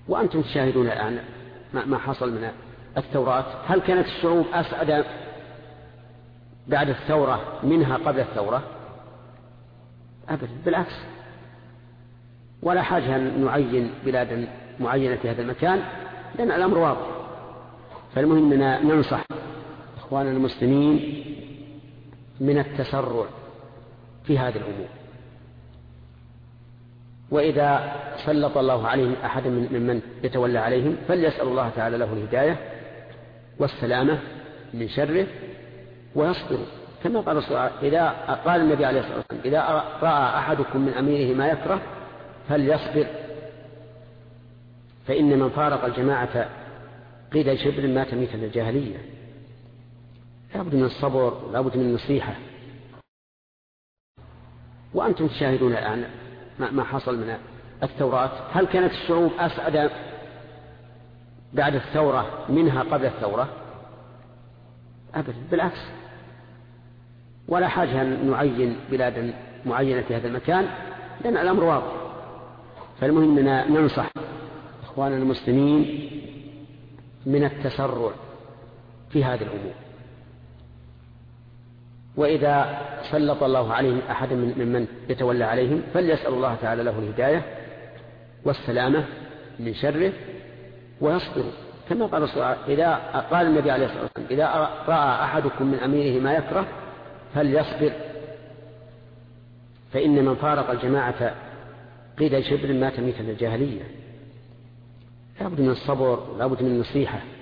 وأنتم تشاهدون الآن ما حصل من الثورات. هل كانت الشعوب أسعد بعد الثورة منها قبل الثورة؟ أبدا، بالعكس. ولا حاجة أن نعين بلادا معينة في هذا المكان، لأن الأمر واضح. فالمهم أننا ننصح إخواننا المسلمين من التسرع في هذه الأمور. وإذا سلط الله عليهم أحد ممن يتولى عليهم فليسأل الله تعالى له الهداية والسلامة من شره ويصبروا. كما قال إذا قال النبي عليه الصلاة والسلام: إذا رأى أحدكم من أميره ما يكره فليصبر، فإن من فارق الجماعة قيد شبر مات ميتا الجاهلية. لابد من الصبر ولابد من النصيحة. وأنتم تشاهدون الآن ما حصل من الثورات. هل كانت الشعوب أسعد بعد الثورة منها قبل الثورة؟ أبدا، بالعكس. ولا حاجة أن نعين بلادا معينة في هذا المكان، لأن الأمر واضح. فالمهم أننا ننصح إخواننا المسلمين من التسرع في هذه الأمور. وإذا سلط الله عليهم أحد ممن يتولى عليهم فليسأل الله تعالى له الهداية والسلامة من شره ويصبروا. كما قال إذا قال النبي عليه الصلاة والسلام: إذا رأى أحدكم من أميره ما يكره فليصبر، فإن من فارق الجماعة قيد شبر مات ميتا الجاهلية. لابد من الصبر ولابد من النصيحة.